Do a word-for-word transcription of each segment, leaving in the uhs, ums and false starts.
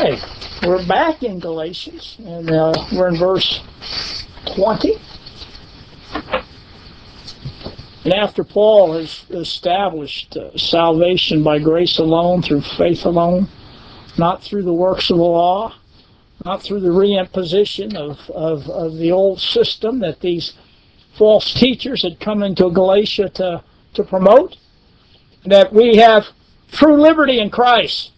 Okay, we're back in Galatians, and uh, we're in verse twenty. And after Paul has established uh, salvation by grace alone, through faith alone, not through the works of the law, not through the reimposition of, of, of the old system that these false teachers had come into Galatia to, to promote, that we have true liberty in Christ.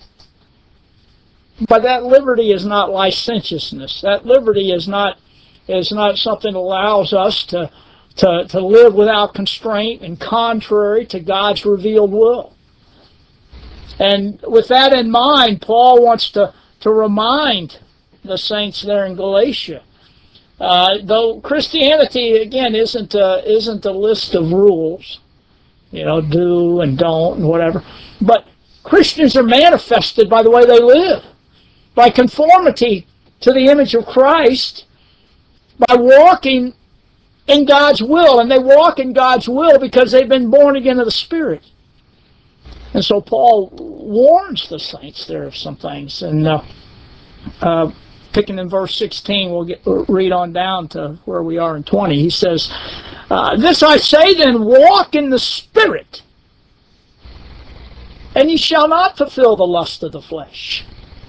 But that liberty is not licentiousness. That liberty is not is not something that allows us to, to, to live without constraint and contrary to God's revealed will. And with that in mind, Paul wants to, to remind the saints there in Galatia, uh, though Christianity, again, isn't a, isn't a list of rules, you know, do and don't and whatever, but Christians are manifested by the way they live, by conformity to the image of Christ, by walking in God's will. And they walk in God's will because they've been born again of the Spirit. And so Paul warns the saints there of some things. And uh, uh, picking in verse sixteen, we'll get, read on down to where we are in twenty. He says, uh, "This I say then, walk in the Spirit, and ye shall not fulfill the lust of the flesh.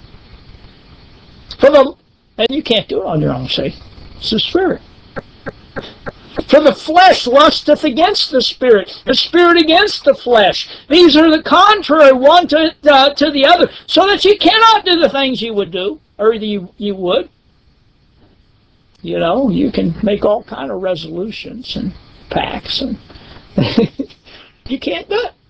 For the, and you can't do it on your own, see? It's the Spirit. For the flesh lusteth against the Spirit, the Spirit against the flesh. These are the contrary one to, uh, to the other, so that you cannot do the things you would do, or you, you would. You know, you can make all kind of resolutions and pacts, and you can't do it.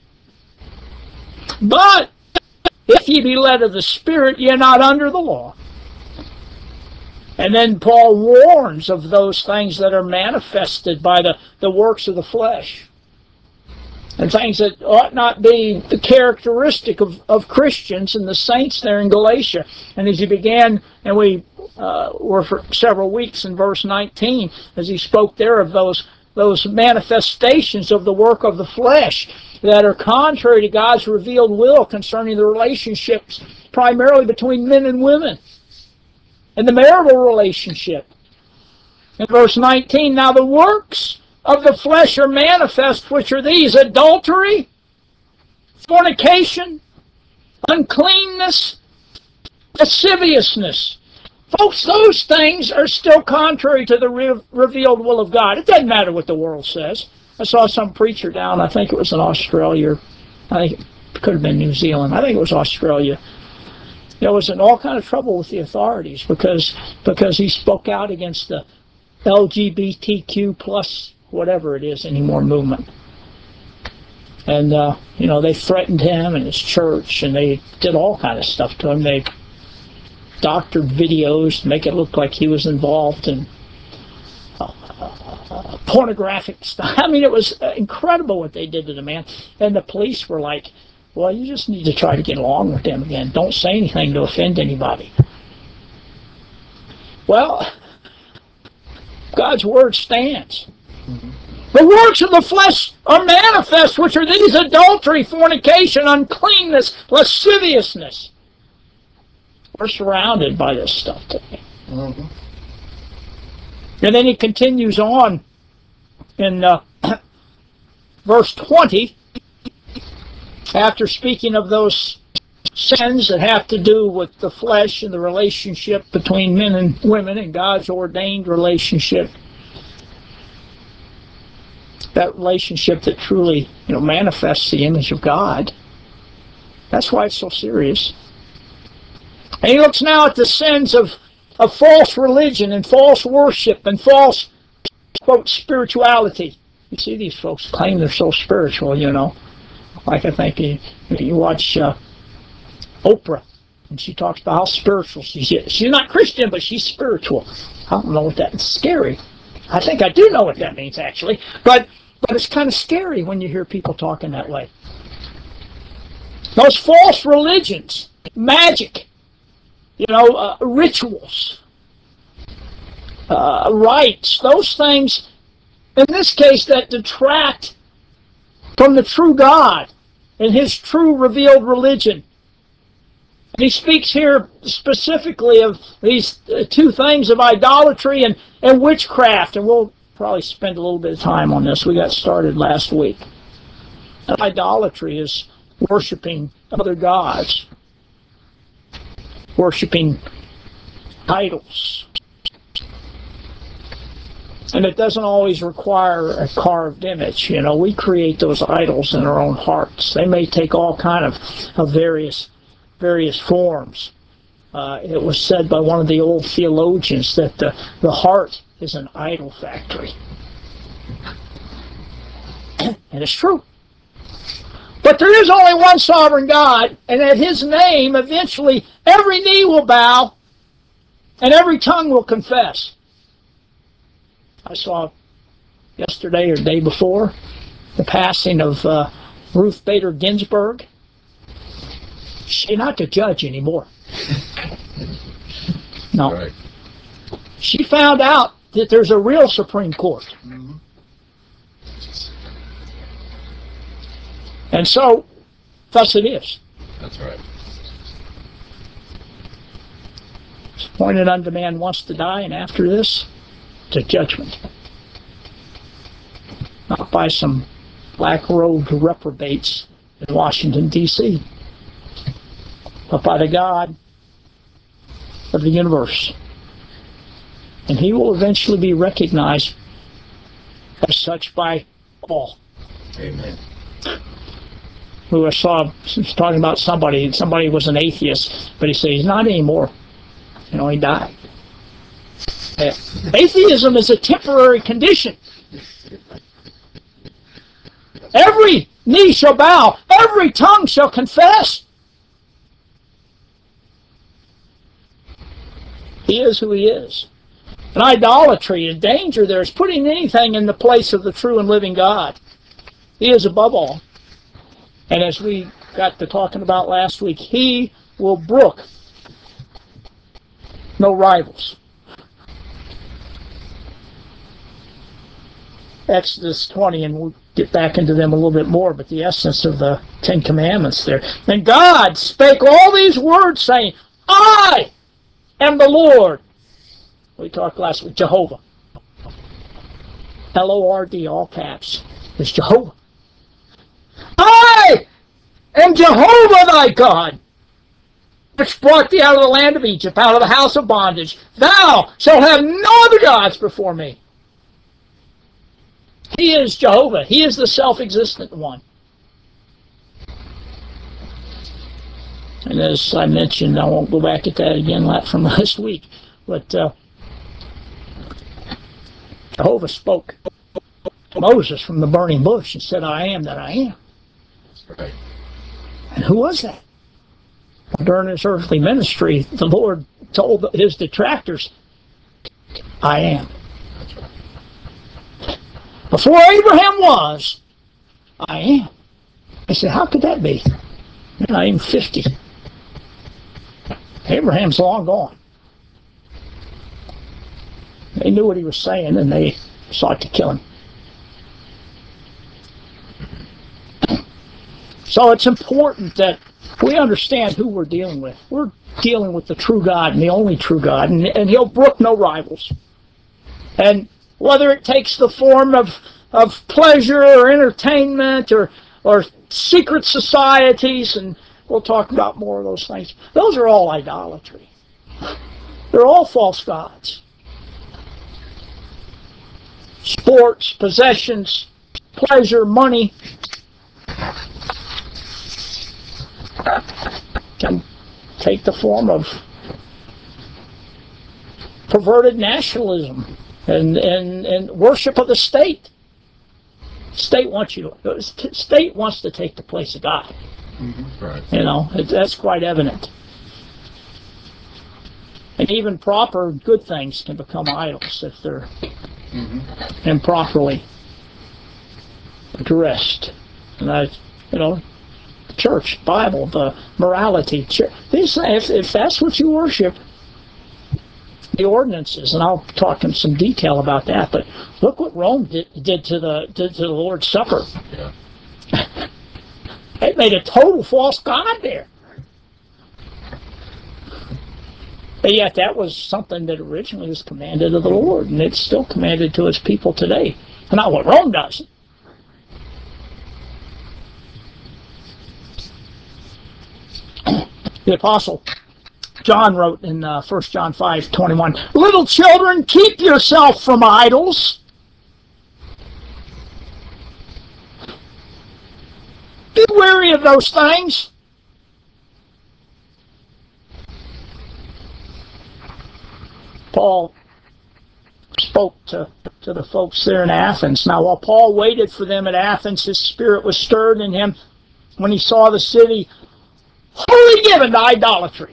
But if ye be led of the Spirit, ye are not under the law." And then Paul warns of those things that are manifested by the, the works of the flesh, and things that ought not be the characteristic of, of Christians and the saints there in Galatia. And as he began, and we uh, were for several weeks in verse nineteen, as he spoke there of those, those manifestations of the work of the flesh that are contrary to God's revealed will concerning the relationships primarily between men and women, and the marital relationship. In verse nineteen, "Now the works of the flesh are manifest, which are these: adultery, fornication, uncleanness, lasciviousness." Folks, those things are still contrary to the re revealed will of God. It doesn't matter what the world says. I saw some preacher down, I think it was in Australia, I think it could have been New Zealand, I think it was Australia. There was in all kind of trouble with the authorities because because he spoke out against the L G B T Q plus whatever it is anymore movement. And, uh, you know, they threatened him and his church, and they did all kind of stuff to him. They doctored videos to make it look like he was involved in uh, uh, pornographic stuff. I mean, it was incredible what they did to the man. And the police were like, well, you just need to try to get along with them again. Don't say anything to offend anybody. Well, God's word stands. Mm-hmm. "The works of the flesh are manifest, which are these: adultery, fornication, uncleanness, lasciviousness." We're surrounded by this stuff today. Mm-hmm. And then he continues on in uh, verse twenty. After speaking of those sins that have to do with the flesh and the relationship between men and women and God's ordained relationship, that relationship that truly, you know, manifests the image of God, that's why it's so serious. And he looks now at the sins of, of false religion and false worship and false, quote, spirituality. You see, these folks claim they're so spiritual, you know. Like I think you, you watch uh, Oprah, and she talks about how spiritual she is. She's not Christian, but she's spiritual. I don't know what that is. Scary. I think I do know what that means, actually. But, but it's kind of scary when you hear people talking that way. Those false religions, magic, you know, uh, rituals, uh, rites, those things, in this case, that detract from the true God and His true revealed religion. And he speaks here specifically of these two things of idolatry and, and witchcraft. And we'll probably spend a little bit of time on this. We got started last week. Idolatry is worshiping other gods, worshiping idols. And it doesn't always require a carved image. You know, we create those idols in our own hearts. They may take all kind of, of various various forms. Uh, it was said by one of the old theologians that the, the heart is an idol factory. And it's true. But there is only one sovereign God, and at His name, eventually, every knee will bow, and every tongue will confess. I saw yesterday or the day before the passing of uh, Ruth Bader Ginsburg. She's not the judge anymore. No. Right. She found out that there's a real Supreme Court. Mm-hmm. And so, thus it is. That's right. It's appointed unto man once to die, and after this, to judgment. Not by some black-robed reprobates in Washington, D C, but by the God of the universe. And He will eventually be recognized as such by all. Amen. Who I saw was talking about somebody, somebody was an atheist, but he said he's not anymore. You know, he died. Yeah. Atheism is a temporary condition. Every knee shall bow, every tongue shall confess. He is who He is. And idolatry is danger there is putting anything in the place of the true and living God. He is above all. And as we got to talking about last week, He will brook no rivals. Exodus twenty, and we'll get back into them a little bit more, but the essence of the Ten Commandments there. And God spake all these words, saying, I am the Lord. We talked last week, Jehovah. L O R D, all caps, is Jehovah. I am Jehovah thy God, which brought thee out of the land of Egypt, out of the house of bondage. Thou shalt have no other gods before me. He is Jehovah. He is the self-existent one. And as I mentioned, I won't go back at that again from last week, but uh, Jehovah spoke to Moses from the burning bush and said, I am that I am. That's right. And who was that? During His earthly ministry, the Lord told His detractors, I am. That's right. Before Abraham was, I am. I said, how could that be? You're not even fifty. Abraham's long gone. They knew what he was saying, and they sought to kill him. So it's important that we understand who we're dealing with. We're dealing with the true God and the only true God, and, and He'll brook no rivals. And whether it takes the form of, of pleasure or entertainment or, or secret societies, and we'll talk about more of those things, those are all idolatry. They're all false gods. Sports, possessions, pleasure, money can take the form of perverted nationalism and, and, and worship of the state. State wants you to, state wants to take the place of God. Mm-hmm. Right. You know, it, that's quite evident. And even proper good things can become idols if they're mm-hmm. improperly addressed. And I, you know, church, Bible, the morality, church, these things, if, if that's what you worship, the ordinances, and I'll talk in some detail about that, but look what Rome did, did to the did to the Lord's Supper. Yeah. It made a total false god there. But yet that was something that originally was commanded of the Lord, and it's still commanded to His people today. Not what Rome does. The Apostle John wrote in uh, First John five twenty-one, "Little children, keep yourself from idols. Be wary of those things." Paul spoke to, to the folks there in Athens. Now, while Paul waited for them at Athens, his spirit was stirred in him when he saw the city wholly given to idolatry.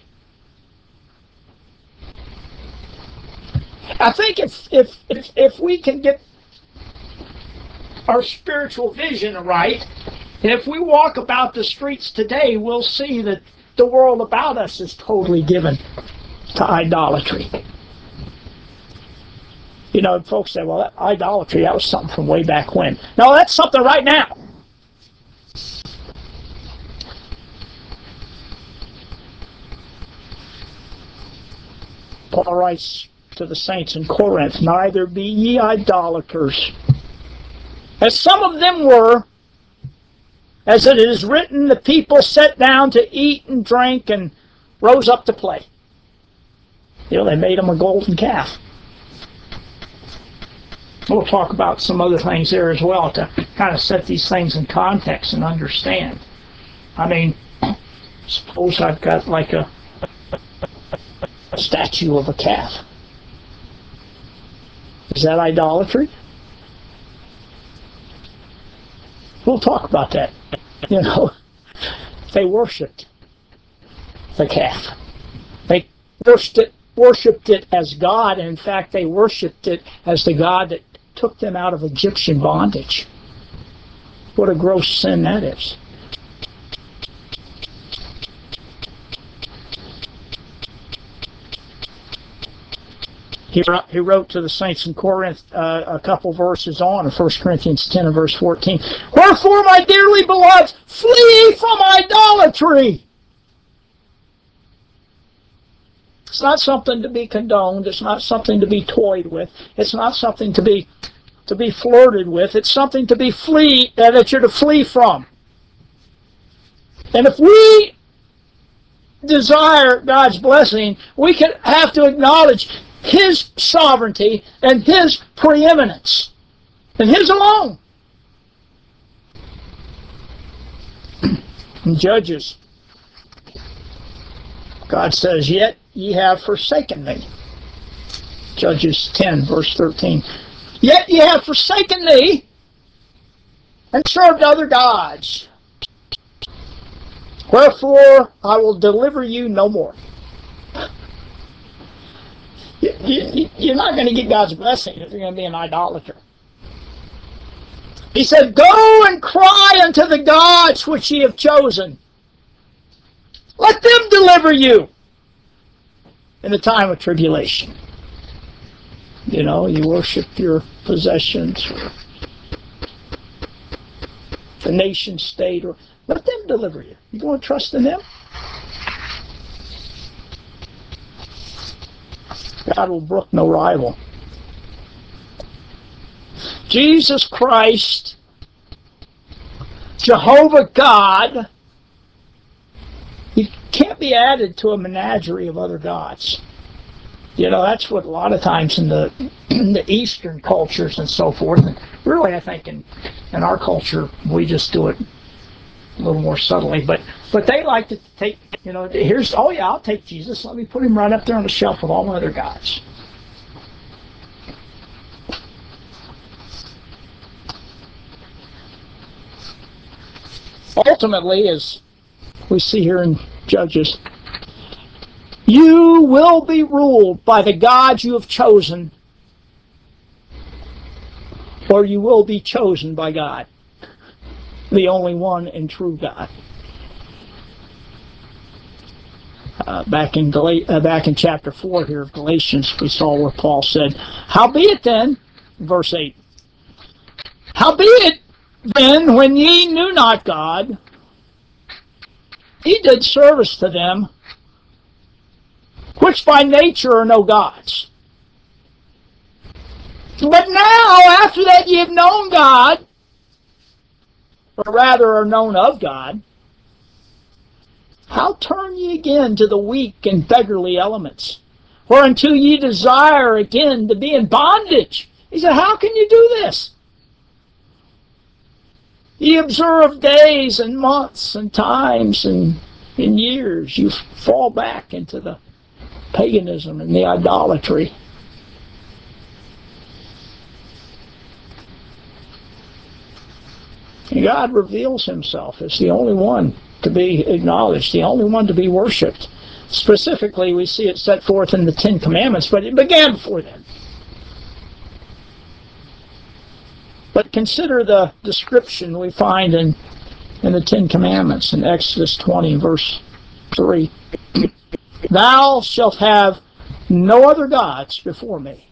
I think if, if, if, if we can get our spiritual vision right, if we walk about the streets today, we'll see that the world about us is totally given to idolatry. You know, folks say, well, that idolatry, that was something from way back when. No, that's something right now. Paul writes to the saints in Corinth, "Neither be ye idolaters, as some of them were, as it is written, the people sat down to eat and drink and rose up to play." You know, they made them a golden calf. We'll talk about some other things there as well to kind of set these things in context and understand. I mean, suppose I've got like a, a statue of a calf. Is that idolatry? We'll talk about that. You know, they worshipped the calf. They worshipped it, worshipped it as God, and in fact they worshipped it as the God that took them out of Egyptian bondage. What a gross sin that is. He, he wrote to the saints in Corinth uh, a couple verses on in First Corinthians ten and verse fourteen. "Wherefore, my dearly beloved, flee from idolatry." It's not something to be condoned. It's not something to be toyed with. It's not something to be to be flirted with. It's something to be flee uh, that you're to flee from. And if we desire God's blessing, we can have to acknowledge His sovereignty and His preeminence, and His alone. In Judges, God says, "Yet ye have forsaken me." Judges ten, verse thirteen. "Yet ye have forsaken me and served other gods. Wherefore I will deliver you no more." You, you, you're not going to get God's blessing if you're going to be an idolater. He said, "Go and cry unto the gods which ye have chosen. Let them deliver you in the time of tribulation." You know, you worship your possessions, or the nation state, or let them deliver you. You going to trust in them? God will brook no rival. Jesus Christ, Jehovah God, He can't be added to a menagerie of other gods. You know, that's what a lot of times in the in the Eastern cultures and so forth, and really I think in, in our culture we just do it a little more subtly, but but they like to take, you know, here's, oh yeah, I'll take Jesus, let me put Him right up there on the shelf with all my other gods. Ultimately, as we see here in Judges, you will be ruled by the gods you have chosen, or you will be chosen by God, the only one and true God. Uh, back in Gal- uh, back in chapter four here of Galatians, we saw where Paul said, "Howbeit then," verse eight, "Howbeit then, when ye knew not God, ye did service to them which which by nature are no gods. But now, after that ye have known God, or rather are known of God, how turn ye again to the weak and beggarly elements, whereunto ye desire again to be in bondage? He said, how can you do this? Ye observe days and months and times and in years. You fall back into the paganism and the idolatry. And God reveals himself as the only one to be acknowledged, the only one to be worshipped. Specifically, we see it set forth in the Ten Commandments, but it began before then. But consider the description we find in, in the Ten Commandments in Exodus twenty, verse three. Thou shalt have no other gods before me.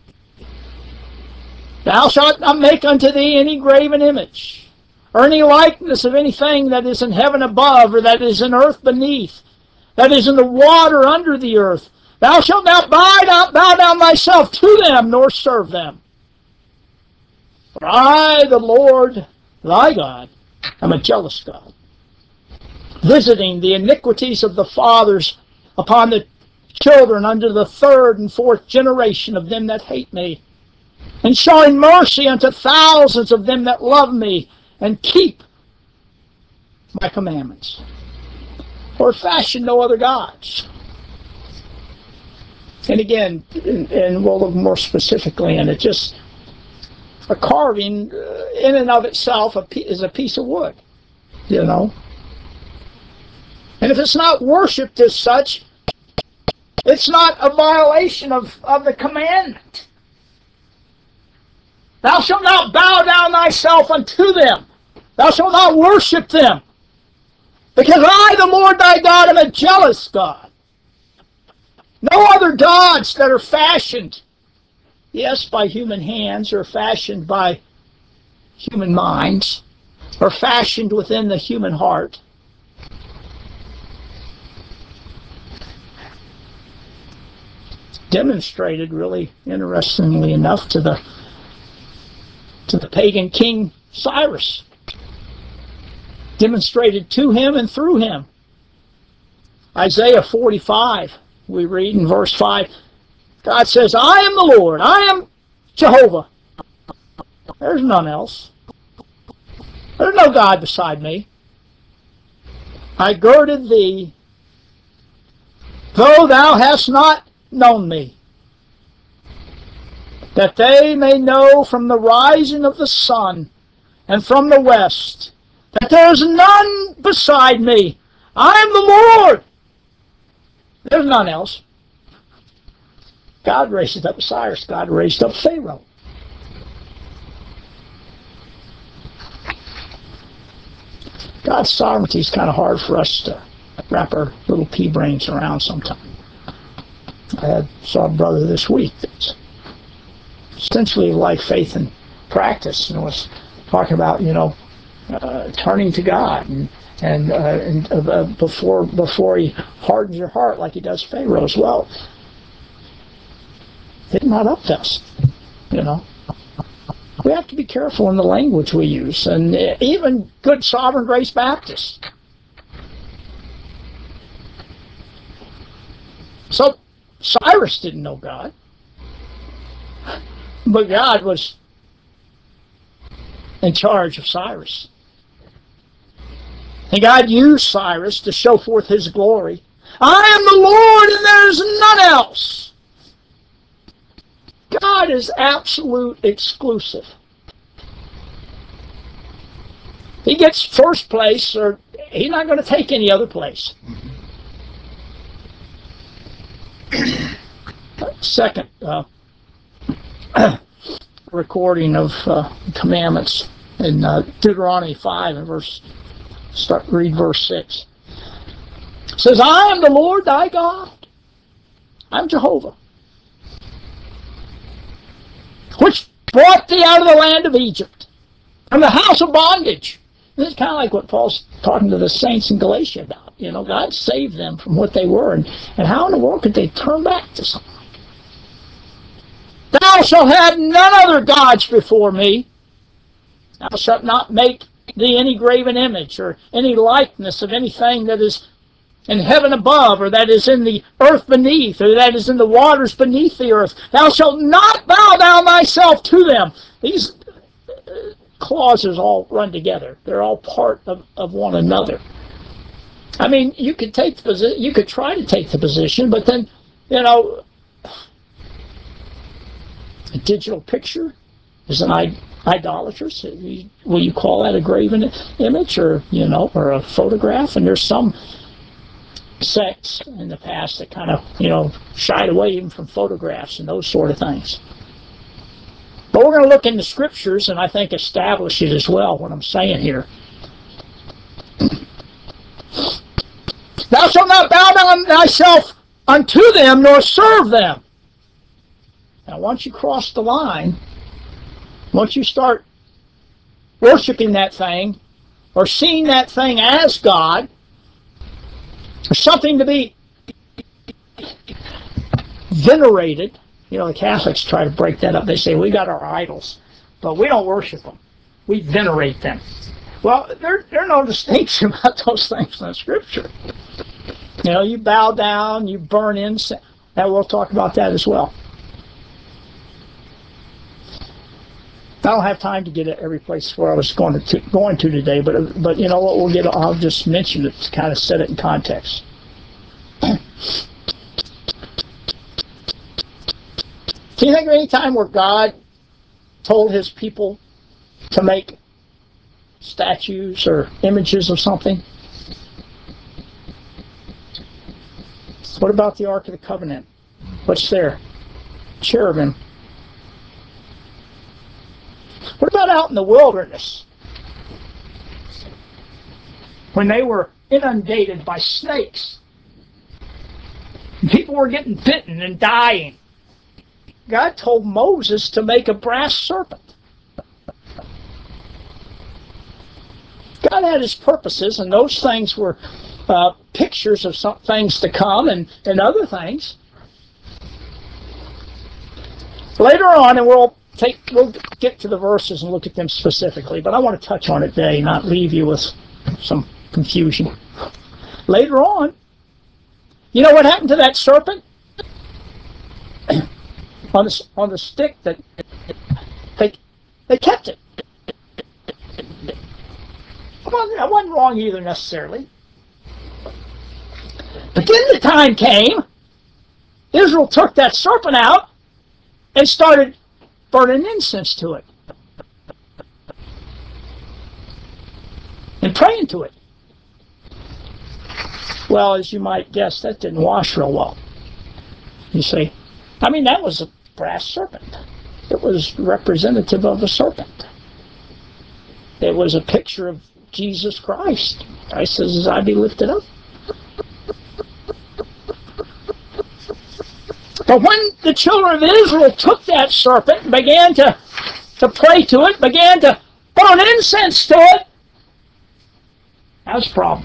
Thou shalt not make unto thee any graven image, or any likeness of anything that is in heaven above, or that is in earth beneath, that is in the water under the earth. Thou shalt not bow down, bow down thyself to them, nor serve them. For I, the Lord thy God, am a jealous God, visiting the iniquities of the fathers upon the children unto the third and fourth generation of them that hate me, and showing mercy unto thousands of them that love me and keep my commandments. For fashion no other gods. And again, and we'll look more specifically in it, just a carving in and of itself is a piece of wood, you know. And if it's not worshipped as such, it's not a violation of, of the commandment. Thou shalt not bow down thyself unto them. Thou shalt not worship them. Because I, the Lord thy God, am a jealous God. No other gods that are fashioned, yes, by human hands, or fashioned by human minds, or fashioned within the human heart. Demonstrated, really interestingly enough, to the to the pagan king Cyrus. Demonstrated to him and through him. Isaiah forty-five, we read in verse five, God says, I am the Lord, I am Jehovah. There's none else. There's no God beside me. I girded thee, though thou hast not known me, that they may know from the rising of the sun and from the west that there is none beside me. I am the Lord. There's none else. God raised up Cyrus. God raised up Pharaoh. God's sovereignty is kind of hard for us to wrap our little pea brains around sometimes. I had, saw a brother this week that's essentially like faith and practice, and was talking about, you know, uh, turning to God and and, uh, and uh, before before he hardens your heart like he does Pharaoh as well. It's not up to us, you know. We have to be careful in the language we use, and even good Sovereign Grace Baptists. So Cyrus didn't know God, but God was in charge of Cyrus. And God used Cyrus to show forth his glory. I am the Lord and there is none else. God is absolute exclusive. He gets first place, or he's not going to take any other place. Second uh, recording of uh, commandments in uh, Deuteronomy five and verse start read verse six. It says, I am the Lord thy God. I'm Jehovah, which brought thee out of the land of Egypt, from the house of bondage. This is kind of like what Paul's talking to the saints in Galatia about. You know, God saved them from what they were. And, and how in the world could they turn back to something like that? Thou shalt have none other gods before me. Thou shalt not make thee any graven image or any likeness of anything that is in heaven above, or that is in the earth beneath, or that is in the waters beneath the earth. Thou shalt not bow down thyself to them. These clauses all run together. They're all part of, of one another. I mean, you could take the position, you could try to take the position, but then, you know, a digital picture is an idolatrous. Will you call that a graven image, or, you know, or a photograph? And there's some sects in the past that kind of, you know, shied away even from photographs and those sort of things. But we're going to look in the scriptures and I think establish it as well, what I'm saying here. Thou shalt not bow down thyself unto them, nor serve them. Now, once you cross the line, once you start worshiping that thing, or seeing that thing as God, or something to be venerated. You know, the Catholics try to break that up. They say, we got our idols, but we don't worship them. We venerate them. Well, there, there are no distinction about those things in the Scripture. You know, you bow down, you burn incense. Now, we'll talk about that as well. I don't have time to get at every place where I was going to going to today, but but you know what, we'll get. I'll just mention it to kind of set it in context. Can you think of any time where God told His people to make statues or images of something? What about the Ark of the Covenant? What's there? Cherubim. What about out in the wilderness? When they were inundated by snakes. And people were getting bitten and dying. God told Moses to make a brass serpent. God had His purposes, and those things were uh, pictures of some things to come and, and other things. Later on, and we'll take we'll get to the verses and look at them specifically, but I want to touch on it today, not leave you with some confusion. Later on, you know what happened to that serpent? on the on the stick that they they kept it. Well, that wasn't wrong either necessarily. But then the time came, Israel took that serpent out and started burning incense to it and praying to it. Well, as you might guess, that didn't wash real well. You see, I mean, that was a brass serpent. It was representative of a serpent. It was a picture of Jesus Christ. Christ says, as I be lifted up. But when the children of Israel took that serpent and began to, to pray to it, began to burn incense to it, that was a problem.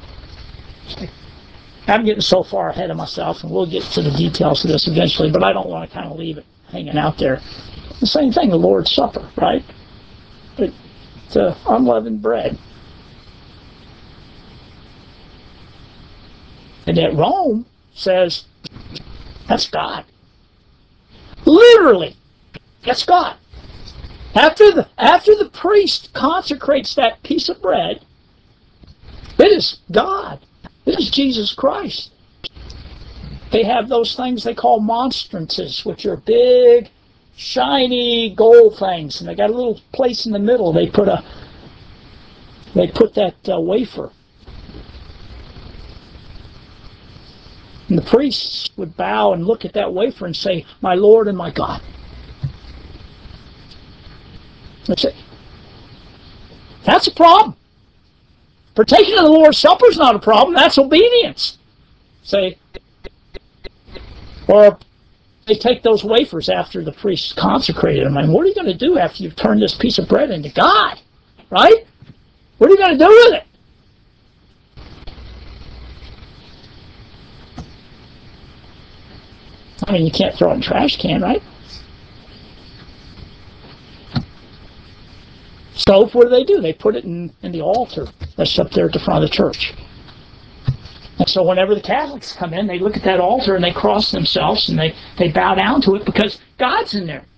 I'm getting so far ahead of myself, and we'll get to the details of this eventually, but I don't want to kind of leave it hanging out there. The same thing, the Lord's Supper, right? It's uh, unleavened bread. And yet Rome says, that's God. Literally, that's God. After the, after the priest consecrates that piece of bread, it is God. It is Jesus Christ. They have those things they call monstrances, which are big, shiny gold things, and they got a little place in the middle. They put a, they put that uh, wafer. And the priests would bow and look at that wafer and say, my Lord and my God. That's it. That's a problem. Partaking of the Lord's Supper is not a problem. That's obedience. Say, or they take those wafers after the priest consecrated them. And what are you going to do after you've turned this piece of bread into God? Right? What are you going to do with it? I mean, you can't throw it in a trash can, right? So what do they do? They put it in, in the altar that's up there at the front of the church. And so whenever the Catholics come in, they look at that altar and they cross themselves and they, they bow down to it because God's in there.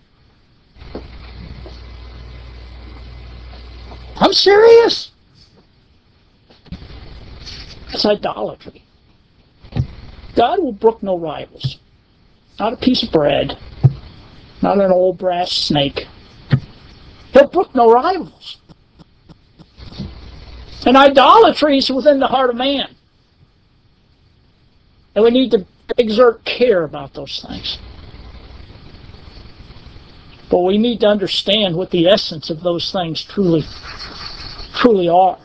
I'm serious. It's idolatry. God will brook no rivals. Not a piece of bread. Not an old brass snake. He'll brook no rivals. And idolatry is within the heart of man. And we need to exert care about those things. But we need to understand what the essence of those things truly, truly are.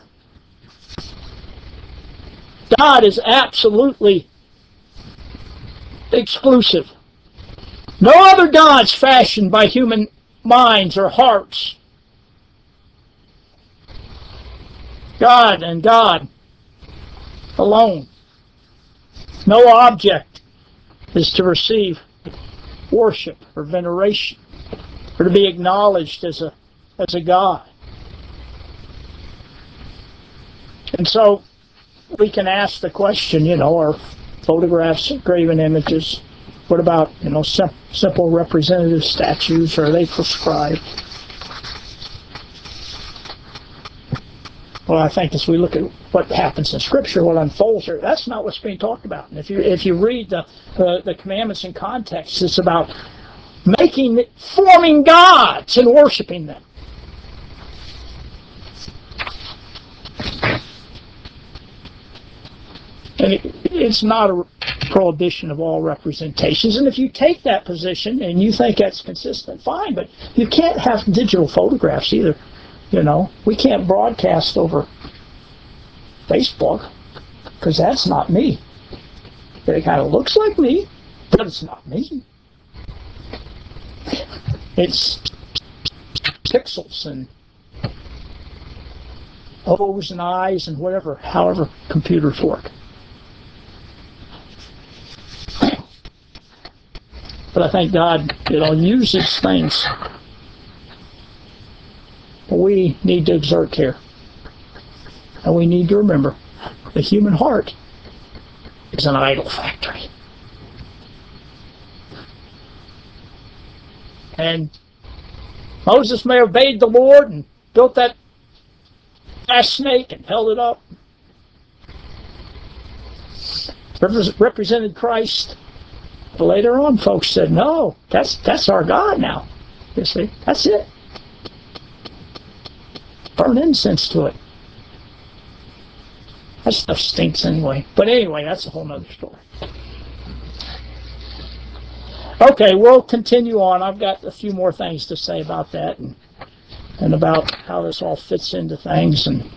God is absolutely exclusive. No other gods fashioned by human minds or hearts. God and God alone. No object is to receive worship or veneration or to be acknowledged as a as a god. And so we can ask the question, you know, are photographs, graven images, what about, you know, sim- simple representative statues, are they prescribed? Well, I think as we look at what happens in Scripture, what unfolds here, that's not what's being talked about. And if you if you read the, the, the commandments in context, it's about making, forming gods and worshiping them. And it, it's not a prohibition of all representations. And if you take that position and you think that's consistent, fine. But you can't have digital photographs either. You know, we can't broadcast over Facebook because that's not me. It kind of looks like me, but it's not me. It's pixels and O's and I's and whatever, however computers work. But I thank God, you know, uses things. We need to exert care. And we need to remember the human heart is an idol factory. And Moses may have obeyed the Lord and built that glass snake and held it up. Represented Christ. But later on, folks said, no, that's that's our God now. You see, that's it. Burn incense to it. That stuff stinks anyway. But anyway, that's a whole other story. Okay, we'll continue on. I've got a few more things to say about that and, and about how this all fits into things. And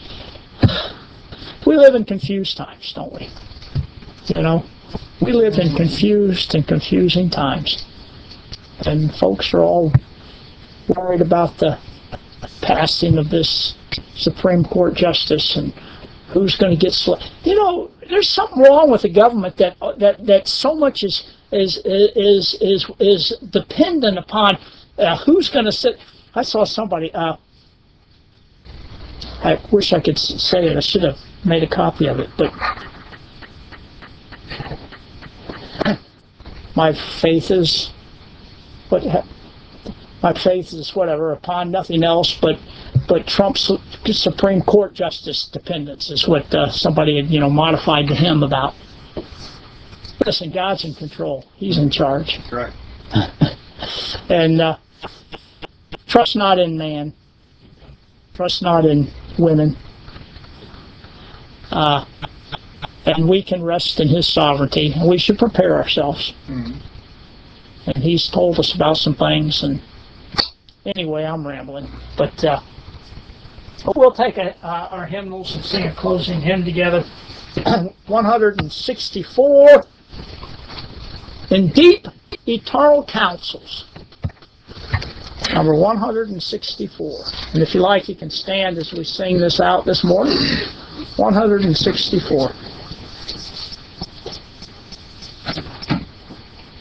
we live in confused times, don't we? You know, we live in confused and confusing times. And folks are all worried about the passing of this Supreme Court justice and who's going to get selected. You know, there's something wrong with the government that that that so much is is is is is dependent upon uh, who's going to sit. I saw somebody. Uh, I wish I could say it. I should have made a copy of it, but my faith is what. My faith is whatever upon nothing else but but Trump's Supreme Court justice dependence is what uh, somebody had, you know, modified the hymn about. Listen, God's in control. He's in charge. That's right. And uh, trust not in man. Trust not in women. Uh, and we can rest in His sovereignty. And we should prepare ourselves. Mm-hmm. And He's told us about some things. And anyway, I'm rambling. But uh, we'll take a, uh, our hymnals and sing a closing hymn together. one sixty-four. In Deep Eternal Counsels. Number one sixty-four. And if you like, you can stand as we sing this out this morning. one sixty-four.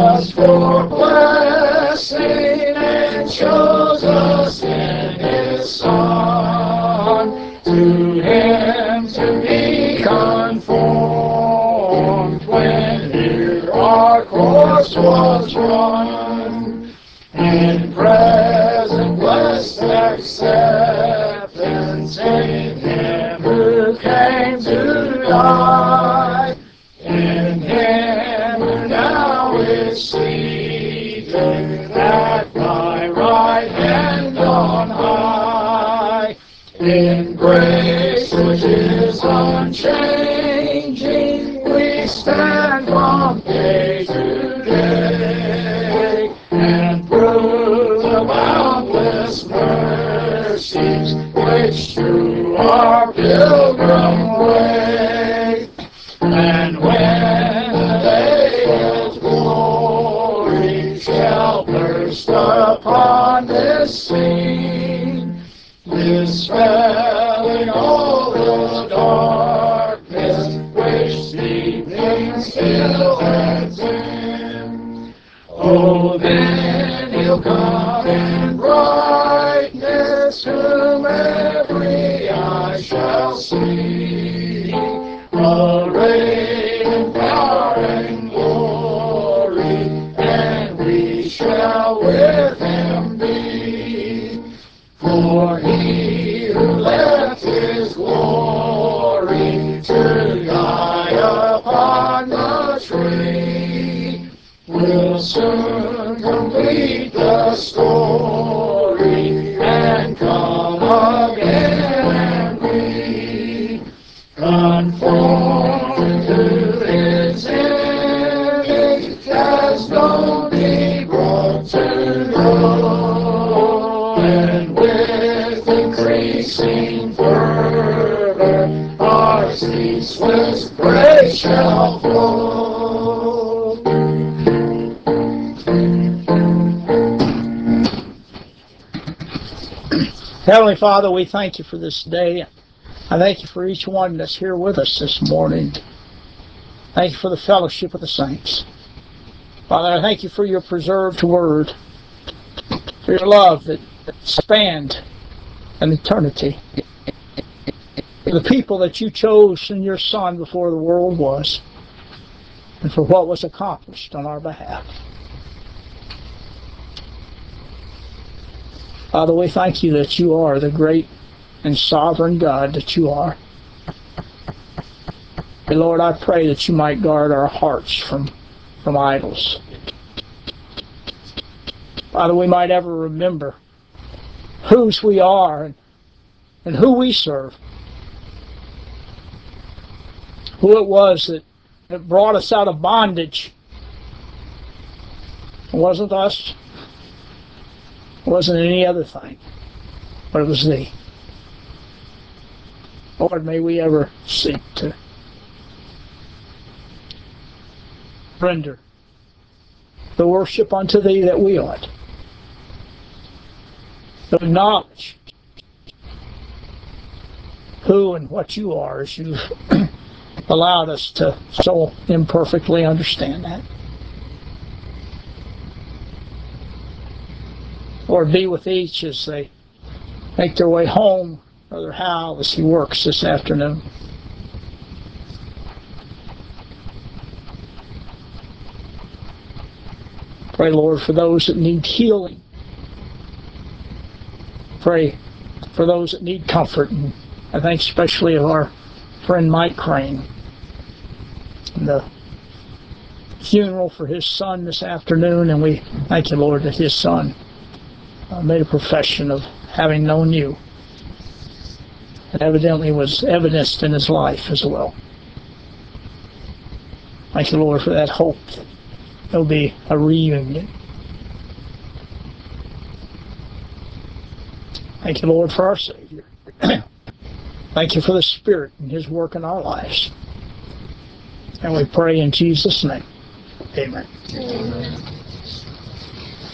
us for blessing and chose us in His Son. To Him to be conformed when here our course was run. In present blessed acceptance in Him who came to die, in Him who now is seated at Thy right hand on high, in grace which is unchanging, we stand from day to day, and through the boundless mercies which through our pilgrim way. And when the day of glory shall burst upon this scene, dispelling all the darkness which evening still has in, oh, then He'll come in brightness, whom every eye shall see, arrayed in power and glory, and we shall with Him be. For He who left His glory to die upon the tree will soon complete the story and come again and be conformed to His image as no be brought to know, and with increasing fervor our ceaseless praise shall flow. Heavenly Father, we thank You for this day. I thank You for each one that's here with us this morning. Thank You for the fellowship of the saints. Father, I thank You for Your preserved word, for Your love that spanned an eternity, for the people that You chose in Your Son before the world was, and for what was accomplished on our behalf. Father, we thank You that You are the great and sovereign God that You are. And Lord, I pray that You might guard our hearts from, from idols. Father, we might ever remember whose we are and, and who we serve. Who it was that, that brought us out of bondage. It wasn't us. It wasn't any other thing. But it was Thee. Lord, may we ever seek to render the worship unto Thee that we ought. To acknowledge who and what You are as You've allowed us to so imperfectly understand that. Lord, be with each as they make their way home. Brother Hal, as he works this afternoon. Pray, Lord, for those that need healing. Pray for those that need comfort. And I think especially of our friend Mike Crane. And the funeral for his son this afternoon. And we thank You, Lord, that his son uh, made a profession of having known You. And evidently was evidenced in his life as well. Thank You, Lord, for that hope. There'll be a reunion. Thank You, Lord, for our Savior. Thank You for the Spirit and His work in our lives. And we pray in Jesus' name. Amen. Amen.